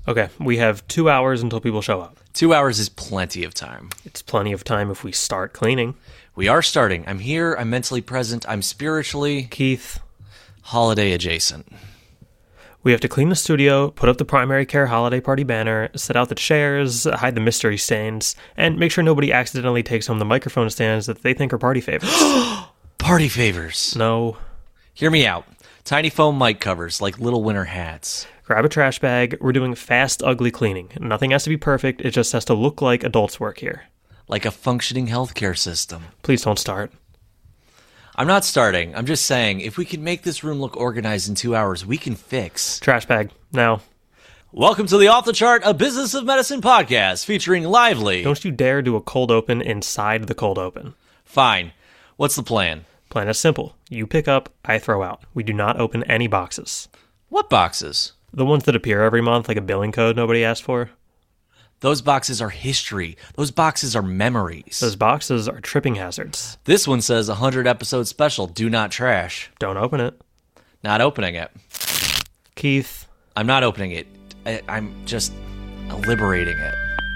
Okay, we have 2 hours until people show up. 2 hours is plenty of time. It's plenty of time if we start cleaning. We are starting. I'm here. I'm mentally present. I'm spiritually Keith, holiday adjacent. we have to clean the studio, put up the primary care holiday party banner, set out the chairs, hide the mystery stains, and make sure nobody accidentally takes home the microphone stands that they think are party favorites. Party favors. No. Hear me out. Tiny foam mic covers like little winter hats. Grab a trash bag. We're doing fast, ugly cleaning. Nothing has to be perfect. It just has to look like adults work here. Like a functioning healthcare system. Please don't start. I'm not starting. I'm just saying, if we can make this room look organized in 2 hours, we can fix. Trash bag. Now. Welcome to the Off the Chart, a Business of Medicine podcast featuring Lively. Don't you dare do a cold open inside the cold open. Fine. What's the plan? Plan is simple. You pick up, I throw out. We do not open any boxes. What boxes? The ones that appear every month, like a billing code nobody asked for. Those boxes are history. Those boxes are memories. Those boxes are tripping hazards. This one says 100 episode special, do not trash. Don't open it. Not opening it. Keith. I'm not opening it. I'm just liberating it.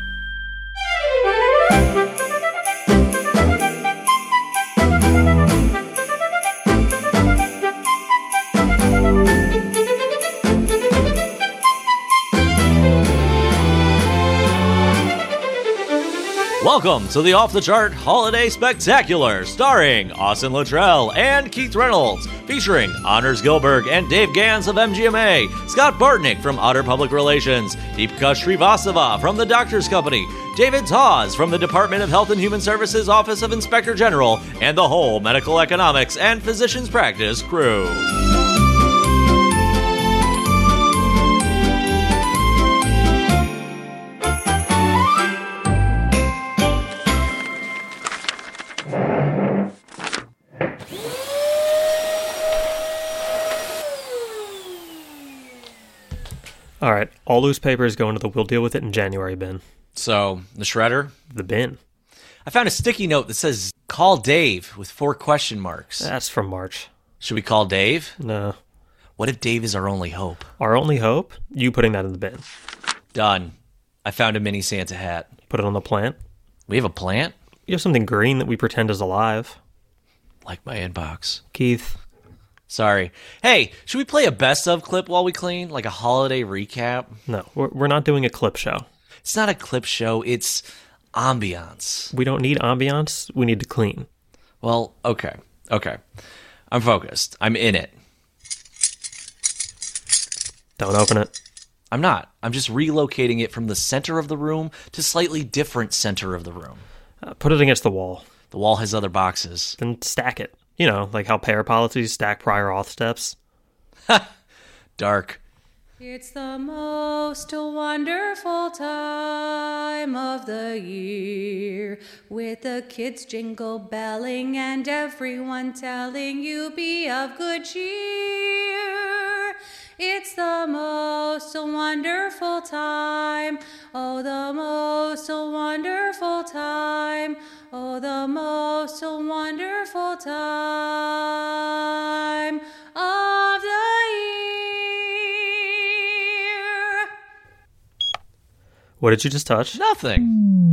Welcome to the Off the Chart Holiday Spectacular, starring Austin Luttrell and Keith Reynolds, featuring Anders Gilberg and Dave Gans of MGMA, Scott Bartnick from Otter Public Relations, Deepika Srivastava from The Doctors Company, David Tawes from the Department of Health and Human Services Office of Inspector General, and the whole medical economics and physicians practice crew. All right, all loose papers go into the we'll deal with it in January bin. So, the shredder? The bin. I found a sticky note that says, call Dave, with 4 question marks. That's from March. Should we call Dave? No. What if Dave is our only hope? Our only hope? You putting that in the bin. Done. I found a mini Santa hat. Put it on the plant. We have a plant? You have something green that we pretend is alive. Like my inbox. Keith. Sorry. Hey, should we play a best of clip while we clean? Like a holiday recap? No, we're not doing a clip show. It's not a clip show, it's ambiance. We don't need ambiance. We need to clean. Well, okay. I'm focused. I'm in it. Don't open it. I'm not. I'm just relocating it from the center of the room to slightly different center of the room. Put it against the wall. The wall has other boxes. Then stack it. You know, like how payer policies stack prior auth steps. Dark. It's the most wonderful time of the year, with the kids jingle belling and everyone telling you be of good cheer. It's the most wonderful time, oh, the most wonderful time, oh, the most wonderful time of the year. What did you just touch? Nothing.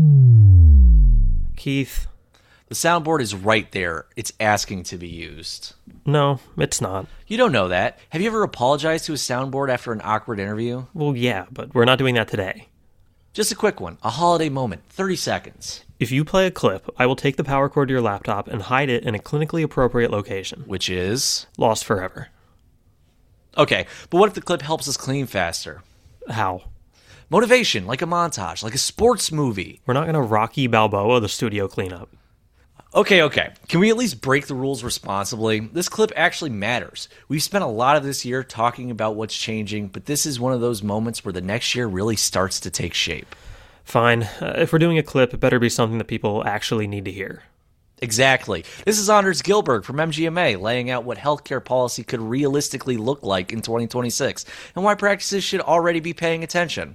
Keith. The soundboard is right there. It's asking to be used. No, it's not. You don't know that. Have you ever apologized to a soundboard after an awkward interview? Well, yeah, but we're not doing that today. Just a quick one. A holiday moment. 30 seconds. If you play a clip, I will take the power cord to your laptop and hide it in a clinically appropriate location. Which is? Lost forever. Okay, but what if the clip helps us clean faster? How? Motivation, like a montage, like a sports movie. We're not going to Rocky Balboa the studio cleanup. Okay. Can we at least break the rules responsibly? This clip actually matters. We've spent a lot of this year talking about what's changing, but this is one of those moments where the next year really starts to take shape. Fine. If we're doing a clip, it better be something that people actually need to hear. Exactly. This is Anders Gilberg from MGMA laying out what healthcare policy could realistically look like in 2026 and why practices should already be paying attention.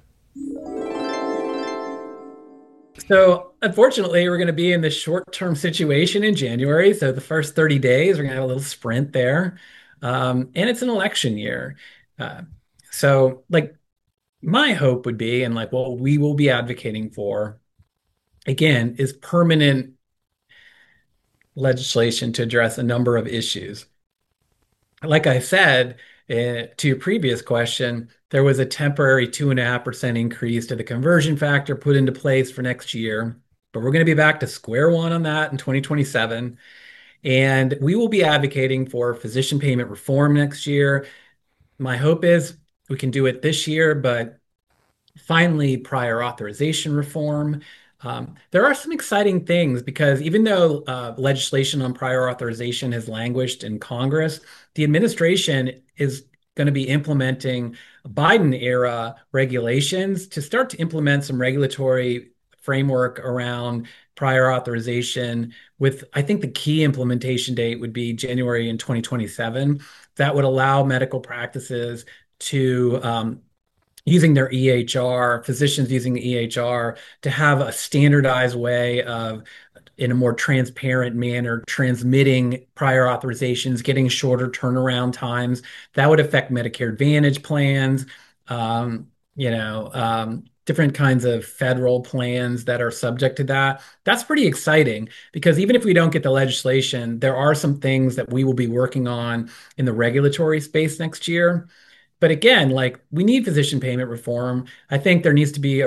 So unfortunately, we're going to be in this short-term situation in January. So the first 30 days, we're going to have a little sprint there. And it's an election year. So like my hope would be, and like what we will be advocating for, again, is permanent legislation to address a number of issues. Like I said, to your previous question, there was a temporary 2.5% increase to the conversion factor put into place for next year, but we're going to be back to square one on that in 2027. And we will be advocating for physician payment reform next year. My hope is we can do it this year, but finally, prior authorization reform. There are some exciting things because even though legislation on prior authorization has languished in Congress, the administration is going to be implementing Biden era regulations to start to implement some regulatory framework around prior authorization with, I think the key implementation date would be January in 2027. That would allow medical practices to using their EHR, physicians using the EHR to have a standardized way of, in a more transparent manner, transmitting prior authorizations, getting shorter turnaround times. That would affect Medicare Advantage plans, different kinds of federal plans that are subject to that. That's pretty exciting because even if we don't get the legislation, there are some things that we will be working on in the regulatory space next year. But again, like we need physician payment reform. I think there needs to be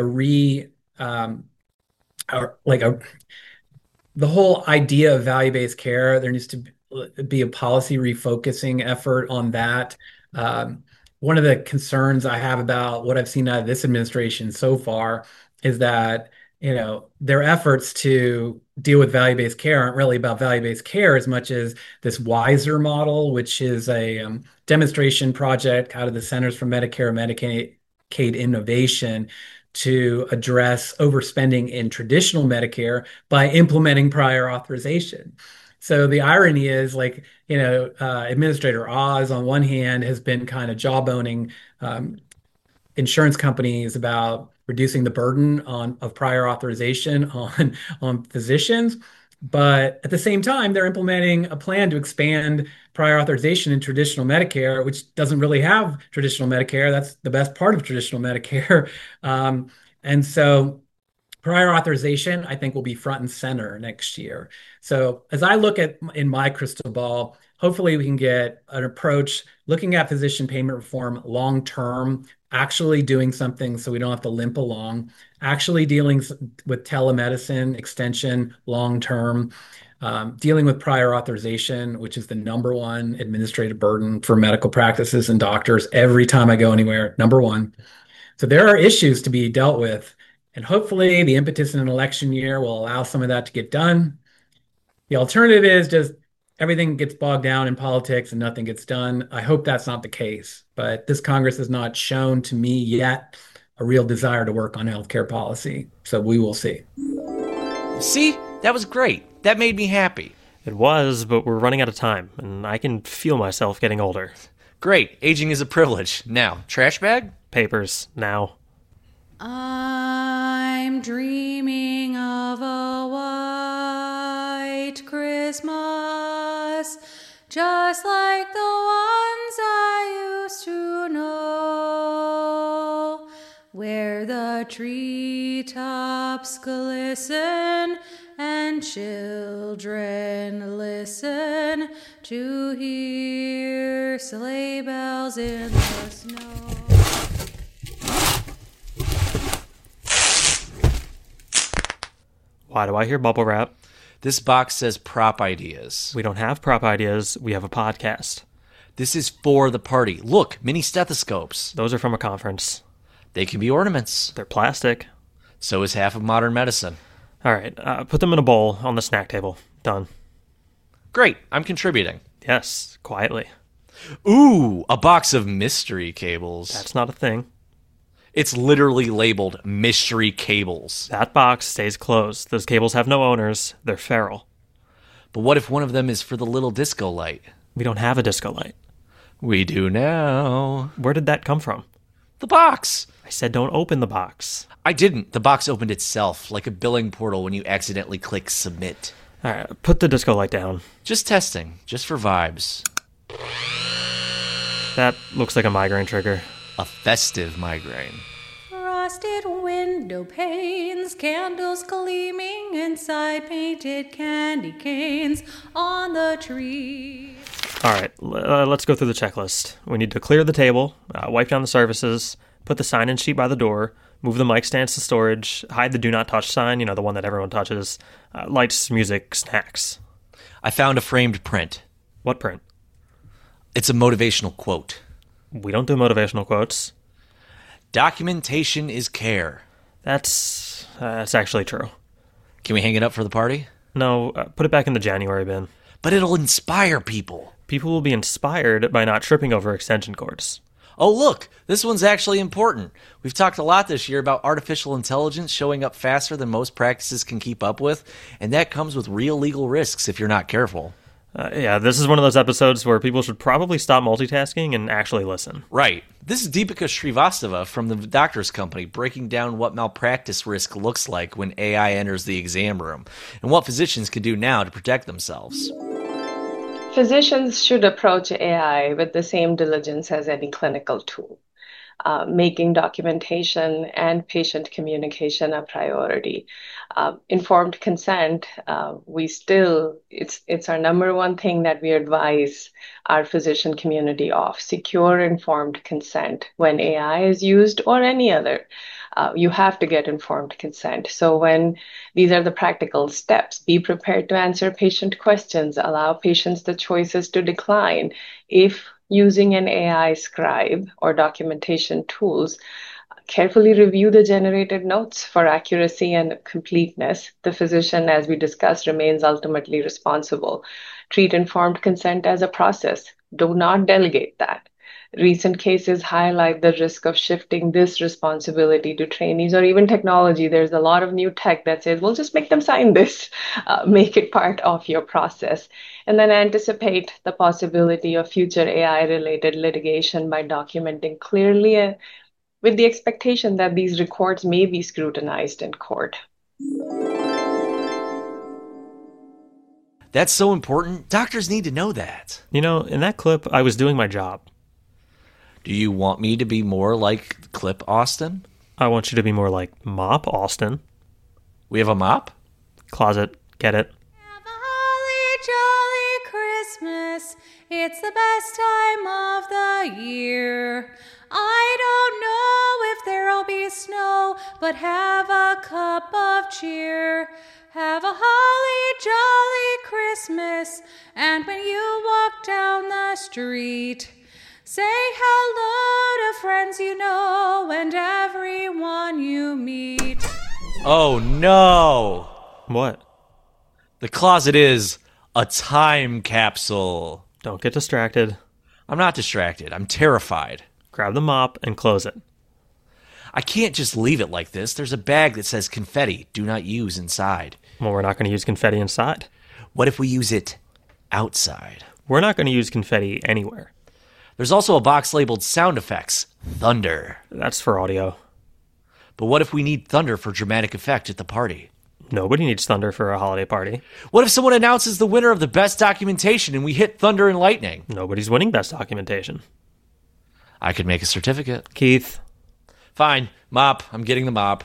the whole idea of value-based care. There needs to be a policy refocusing effort on that. One of the concerns I have about what I've seen out of this administration so far is that, their efforts to deal with value-based care aren't really about value-based care as much as this WISER model, which is a demonstration project out of the Centers for Medicare and Medicaid Innovation to address overspending in traditional Medicare by implementing prior authorization. So the irony is, like, Administrator Oz, on one hand, has been kind of jawboning insurance companies about reducing the burden of prior authorization on physicians. But at the same time, they're implementing a plan to expand prior authorization in traditional Medicare, which doesn't really have traditional Medicare. That's the best part of traditional Medicare. And so prior authorization, I think, will be front and center next year. So as I look at in my crystal ball, hopefully we can get an approach looking at physician payment reform long term, actually doing something so we don't have to limp along, actually dealing with telemedicine extension long term, dealing with prior authorization, which is the number one administrative burden for medical practices and doctors every time I go anywhere, number one. So there are issues to be dealt with. And hopefully the impetus in an election year will allow some of that to get done. The alternative is just everything gets bogged down in politics and nothing gets done. I hope that's not the case, but this Congress has not shown to me yet a real desire to work on healthcare policy. So we will see. See, that was great. That made me happy. It was, but we're running out of time, and I can feel myself getting older. Great. Aging is a privilege. Now, trash bag? Papers, now. I'm dreaming of a white Christmas, just like the ones I used to know, where the treetops glisten and children listen to hear sleigh bells in the snow. Why do I hear bubble wrap? This box says prop ideas. We don't have prop ideas. We have a podcast. This is for the party. Look, mini stethoscopes. Those are from a conference. They can be ornaments. They're plastic. So is half of modern medicine. All right, put them in a bowl on the snack table. Done. Great, I'm contributing. Yes, quietly. Ooh, a box of mystery cables. That's not a thing. It's literally labeled mystery cables. That box stays closed. Those cables have no owners. They're feral. But what if one of them is for the little disco light? We don't have a disco light. We do now. Where did that come from? The box. I said don't open the box. I didn't. The box opened itself, like a billing portal when you accidentally click submit. All right, put the disco light down. Just testing, just for vibes. That looks like a migraine trigger. A festive migraine. frosted window panes, candles gleaming inside painted candy canes on the tree. All right, let's go through the checklist. We need to clear the table, wipe down the surfaces, put the sign-in sheet by the door, move the mic stands to storage, hide the do not touch sign, the one that everyone touches, lights, music, snacks. I found a framed print. What print? It's a motivational quote. We don't do motivational quotes. Documentation is care. That's actually true. Can we hang it up for the party? No, put it back in the January bin. But it'll inspire people. People will be inspired by not tripping over extension cords. Oh, look, this one's actually important. We've talked a lot this year about artificial intelligence showing up faster than most practices can keep up with, and that comes with real legal risks if you're not careful. This is one of those episodes where people should probably stop multitasking and actually listen. Right. This is Deepika Srivastava from the Doctors Company breaking down what malpractice risk looks like when AI enters the exam room and what physicians can do now to protect themselves. Physicians should approach AI with the same diligence as any clinical tool, making documentation and patient communication a priority. Informed consent, it's our number one thing that we advise our physician community of. Secure informed consent when AI is used or any other. You have to get informed consent. So when these are the practical steps, be prepared to answer patient questions, allow patients the choices to decline. If using an AI scribe or documentation tools, carefully review the generated notes for accuracy and completeness. The physician, as we discussed, remains ultimately responsible. Treat informed consent as a process. Do not delegate that. Recent cases highlight the risk of shifting this responsibility to trainees or even technology. There's a lot of new tech that says, well, just make them sign this, make it part of your process. And then anticipate the possibility of future AI-related litigation by documenting clearly with the expectation that these records may be scrutinized in court. That's so important. Doctors need to know that. In that clip, I was doing my job. Do you want me to be more like Clip Austin? I want you to be more like Mop Austin. We have a mop? Closet, get it? Have a holly jolly Christmas. It's the best time of the year. I don't know if there'll be snow, but have a cup of cheer. Have a holly jolly Christmas. And when you walk down the street, say hello to friends you know and everyone you meet. Oh no! What? The closet is a time capsule. Don't get distracted. I'm not distracted. I'm terrified. Grab the mop and close it. I can't just leave it like this. There's a bag that says confetti, do not use inside. Well, we're not going to use confetti inside. What if we use it outside? We're not going to use confetti anywhere. There's also a box labeled sound effects, thunder. That's for audio. But what if we need thunder for dramatic effect at the party? Nobody needs thunder for a holiday party. What if someone announces the winner of the best documentation and we hit thunder and lightning? Nobody's winning best documentation. I could make a certificate. Keith. Fine. Mop. I'm getting the mop.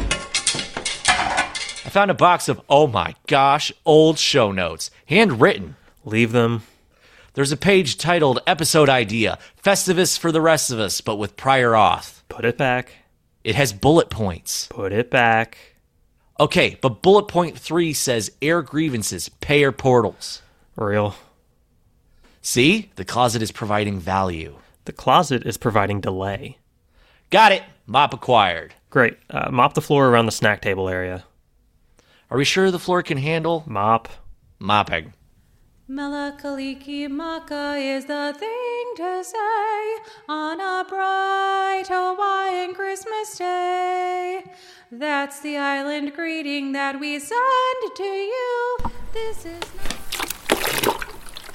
I found a box of, oh my gosh, old show notes. Handwritten. Leave them. There's a page titled Episode Idea, Festivus for the Rest of Us, but with prior auth. Put it back. It has bullet points. Put it back. Okay, but bullet point 3 says air grievances, payer portals. Real. See? The closet is providing value. The closet is providing delay. Got it. Mop acquired. Great. Mop the floor around the snack table area. Are we sure the floor can handle? Mop. Mopping. Melakaliki Maka is the thing to say on a bright Hawaiian Christmas day. That's the island greeting that we send to you. This is not...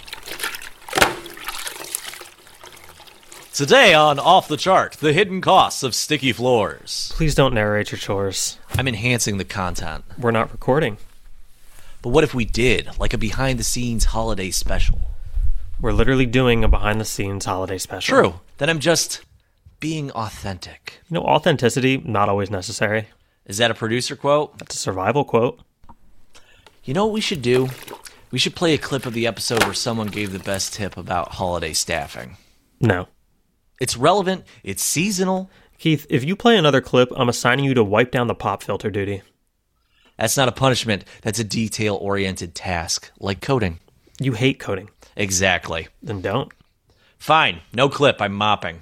Today on Off the Chart, the hidden costs of sticky floors. Please don't narrate your chores. I'm enhancing the content. We're not recording. But what if we did, like a behind-the-scenes holiday special? We're literally doing a behind-the-scenes holiday special. True. Then I'm just being authentic. Authenticity, not always necessary. Is that a producer quote? That's a survival quote. You know what we should do? We should play a clip of the episode where someone gave the best tip about holiday staffing. No. It's relevant. It's seasonal. Keith, if you play another clip, I'm assigning you to wipe down the pop filter duty. That's not a punishment. That's a detail-oriented task, like coding. You hate coding. Exactly. Then don't. Fine. No clip. I'm mopping.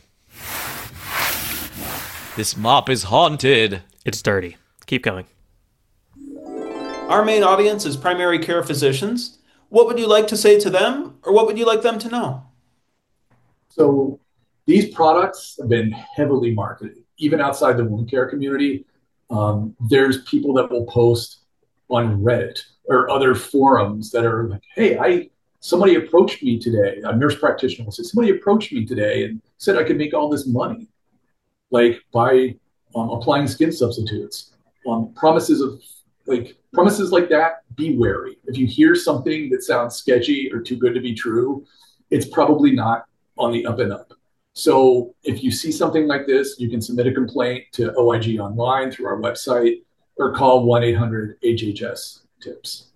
This mop is haunted. It's dirty. Keep going. Our main audience is primary care physicians. What would you like to say to them, or what would you like them to know? So these products have been heavily marketed, even outside the wound care community. There's people that will post on Reddit or other forums that are like, hey, somebody approached me today. A nurse practitioner will say, somebody approached me today and said I could make all this money, like by applying skin substitutes. Promises like that, be wary. If you hear something that sounds sketchy or too good to be true, it's probably not on the up and up. So if you see something like this, you can submit a complaint to OIG Online through our website or call 1-800-HHS-TIPS.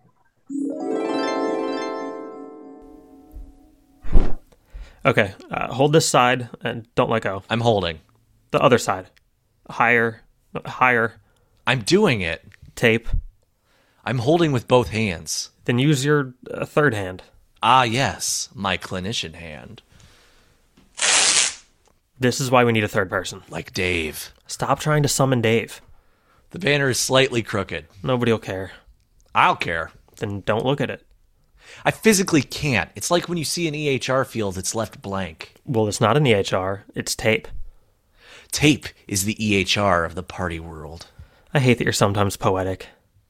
Okay, hold this side and don't let go. I'm holding. The other side. Higher. I'm doing it. Tape. I'm holding with both hands. Then use your third hand. Ah, yes, my clinician hand. This is why we need a third person. Like Dave. Stop trying to summon Dave. The banner is slightly crooked. Nobody will care. I'll care. Then don't look at it. I physically can't. It's like when you see an EHR field, it's left blank. Well, it's not an EHR. It's tape. Tape is the EHR of the party world. I hate that you're sometimes poetic.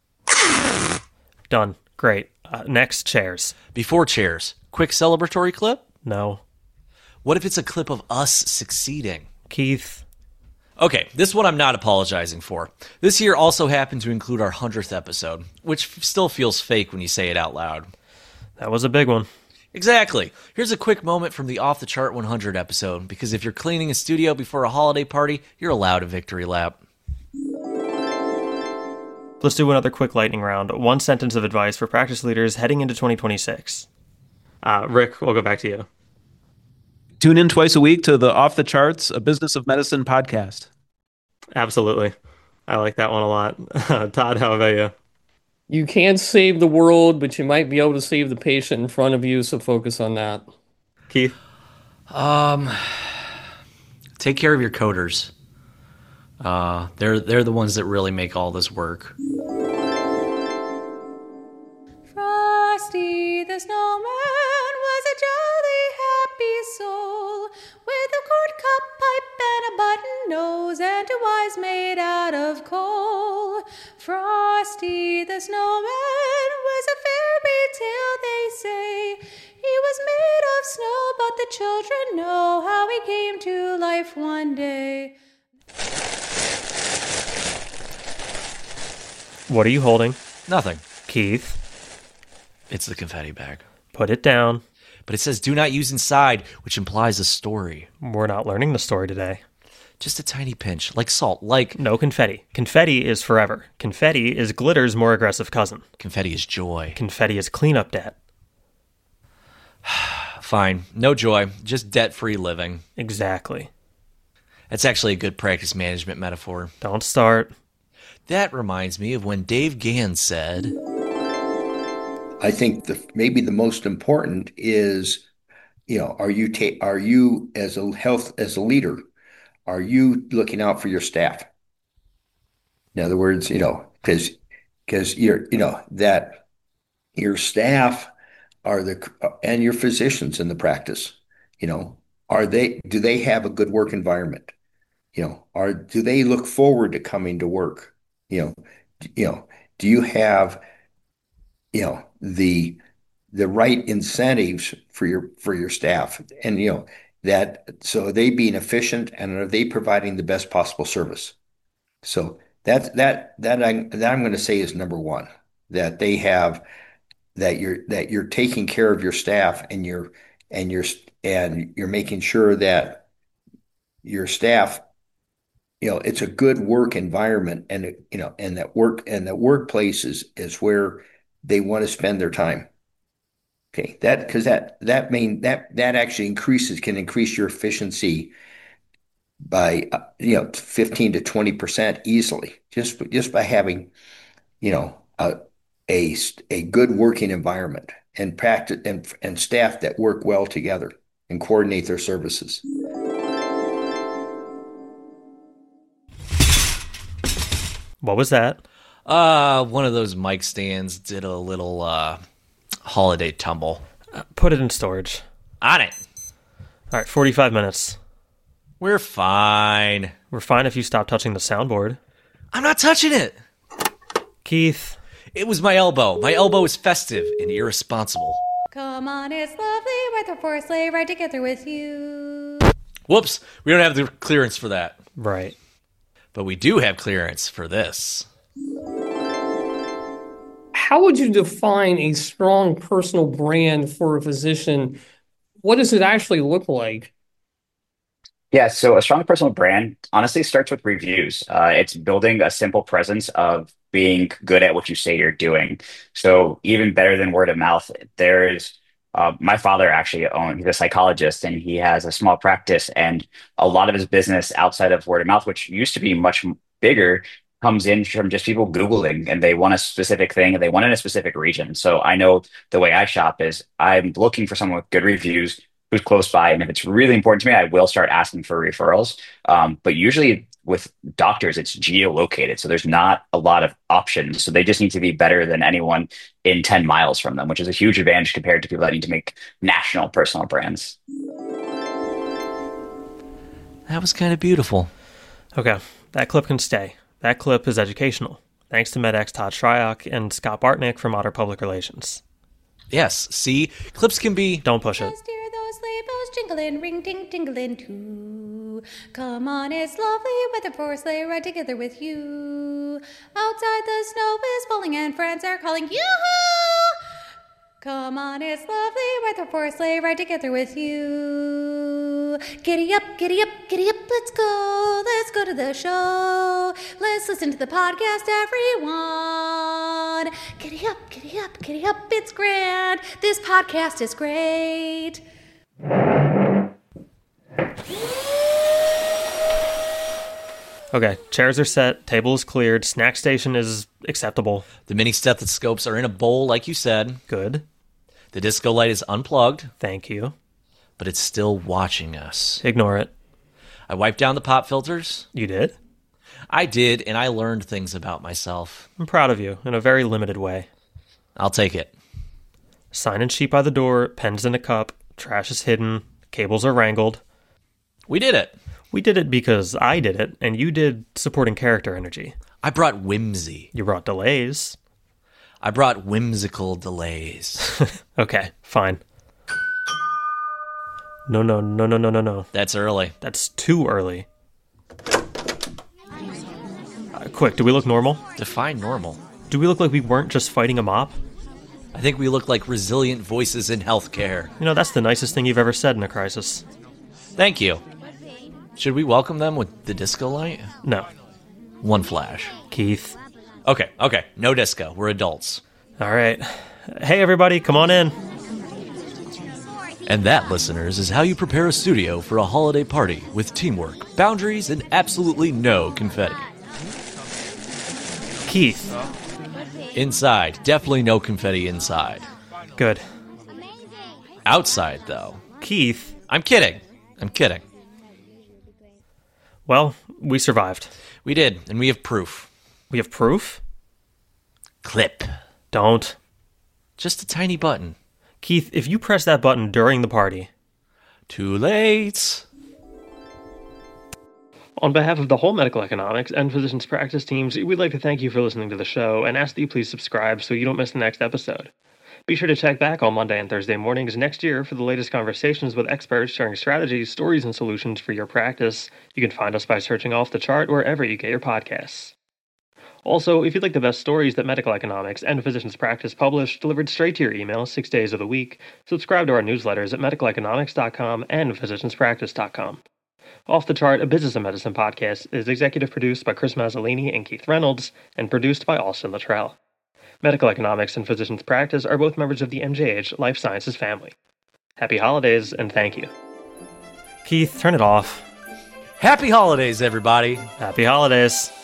Done. Great. Next, chairs. Before chairs, quick celebratory clip? No. What if it's a clip of us succeeding? Keith. Okay, this one I'm not apologizing for. This year also happened to include our 100th episode, which still feels fake when you say it out loud. That was a big one. Exactly. Here's a quick moment from the Off the Chart 100 episode, because if you're cleaning a studio before a holiday party, you're allowed a victory lap. Let's do another quick lightning round. One sentence of advice for practice leaders heading into 2026. Rick, we'll go back to you. Tune in twice a week to the Off the Charts, a Business of Medicine podcast. Absolutely. I like that one a lot. Todd, how about you? You can't save the world, but you might be able to save the patient in front of you, so focus on that. Keith? Take care of your coders. They're the ones that really make all this work. Frosty the snowman was a jolly happy soul with a corn cob pipe and a button nose and two eyes made out of coal. Frosty the snowman was a fairy tale, they say. He was made of snow, but the children know how he came to life one day. What are you holding? Nothing. Keith? It's the confetti bag. Put it down. But it says do not use inside, which implies a story. We're not learning the story today. Just a tiny pinch, like salt, like... No confetti. Confetti is forever. Confetti is glitter's more aggressive cousin. Confetti is joy. Confetti is cleanup debt. Fine. No joy. Just debt-free living. Exactly. That's actually a good practice management metaphor. Don't start. That reminds me of when Dave Gans said... I think maybe the most important is, are you as a leader, are you looking out for your staff? In other words, because that your staff are and your physicians in the practice, do they have a good work environment? Do they look forward to coming to work? Do you have the right incentives for your staff, and so are they being efficient, and are they providing the best possible service? So that I'm going to say is number one, that they have that you're taking care of your staff, and you're making sure that your staff, it's a good work environment, and and that workplace is where they want to spend their time. Okay, that actually can increase your efficiency by 15 to 20% easily, just by having you know a a good working environment and practice and staff that work well together and coordinate their services. What was that? One of those mic stands did a little holiday tumble. Put it in storage. On it. All right, 45 minutes. We're fine. We're fine if you stop touching the soundboard. I'm not touching it. Keith. It was my elbow. My elbow is festive and irresponsible. Come on, it's lovely weather for a sleigh ride together with you. Whoops, we don't have the clearance for that. Right. But we do have clearance for this. How would you define a strong personal brand for a physician? What does it actually look like? Yeah, so a strong personal brand honestly starts with reviews. It's building a simple presence of being good at what you say you're doing. So even better than word of mouth, there's my father actually he's a psychologist and he has a small practice, and a lot of his business outside of word of mouth, which used to be much bigger, comes in from just people Googling and they want a specific thing and they want it in a specific region. So I know the way I shop is I'm looking for someone with good reviews who's close by. And if it's really important to me, I will start asking for referrals. But usually with doctors, it's geolocated. So there's not a lot of options. So they just need to be better than anyone in 10 miles from them, which is a huge advantage compared to people that need to make national personal brands. That was kind of beautiful. Okay, that clip can stay. That clip is educational. Thanks to MedX Todd Shryock and Scott Bartnick from Otter Public Relations. Yes, see? Clips can be... Don't push it. Just hear those sleigh bells jingling, ring ting tingling too. Come on, it's lovely weather for a sleigh ride together with you. Outside the snow is falling and friends are calling yoo-hoo! Come on, it's lovely weather for a sleigh ride together with you. Giddy up, giddy up, giddy up, let's go to the show. Let's listen to the podcast, everyone. Giddy up, giddy up, giddy up, it's grand. This podcast is great. Okay, chairs are set, table is cleared, snack station is acceptable. The mini stethoscopes are in a bowl, like you said. Good. The disco light is unplugged. Thank you. But it's still watching us. Ignore it. I wiped down the pop filters. You did? I did, and I learned things about myself. I'm proud of you, in a very limited way. I'll take it. Sign-in sheet by the door, pens in a cup, trash is hidden, cables are wrangled. We did it. We did it because I did it, and you did supporting character energy. I brought whimsy. You brought delays. I brought whimsical delays. Okay, fine. No. That's early. That's too early. Quick, do we look normal? Define normal. Do we look like we weren't just fighting a mop? I think we look like resilient voices in healthcare. You know, that's the nicest thing you've ever said in a crisis. Thank you. Should we welcome them with the disco light? No. One flash. Keith. Okay. No disco. We're adults. All right. Hey, everybody, come on in. And that, listeners, is how you prepare a studio for a holiday party with teamwork, boundaries, and absolutely no confetti. Keith. Inside. Definitely no confetti inside. Good. Outside, though. Keith. I'm kidding. Well, we survived. We did, and we have proof. We have proof? Clip. Don't. Just a tiny button. Keith, if you press that button during the party... Too late. On behalf of the whole medical economics and physicians practice teams, we'd like to thank you for listening to the show and ask that you please subscribe so you don't miss the next episode. Be sure to check back on Monday and Thursday mornings next year for the latest conversations with experts sharing strategies, stories, and solutions for your practice. You can find us by searching Off the Chart wherever you get your podcasts. Also, if you'd like the best stories that medical economics and physicians practice publish delivered straight to your email 6 days of the week, subscribe to our newsletters at medicaleconomics.com and physicianspractice.com. Off the Chart, a Business of Medicine podcast, is executive produced by Chris Mazzolini and Keith Reynolds, and produced by Austin Luttrell. Medical economics and physician's practice are both members of the MJH Life Sciences family. Happy holidays, and thank you. Keith, turn it off. Happy holidays, everybody. Happy holidays.